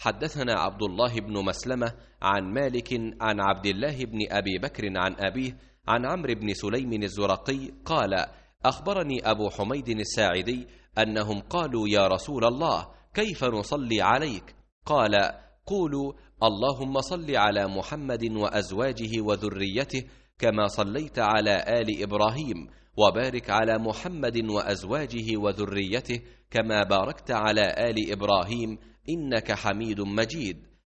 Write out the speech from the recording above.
حدثنا عبد الله بن مسلمة عن مالك عن عبد الله بن أبي بكر عن أبيه عن عمرو بن سليم الزرقي قال: أخبرني أبو حميد الساعدي أنهم قالوا: يا رسول الله، كيف نصلي عليك؟ قال: قولوا: اللهم صل على محمد وأزواجه وذريته كما صليت على آل إبراهيم، وبارك على محمد وأزواجه وذريته كما باركت على آل إبراهيم، إنك حميد مجيد.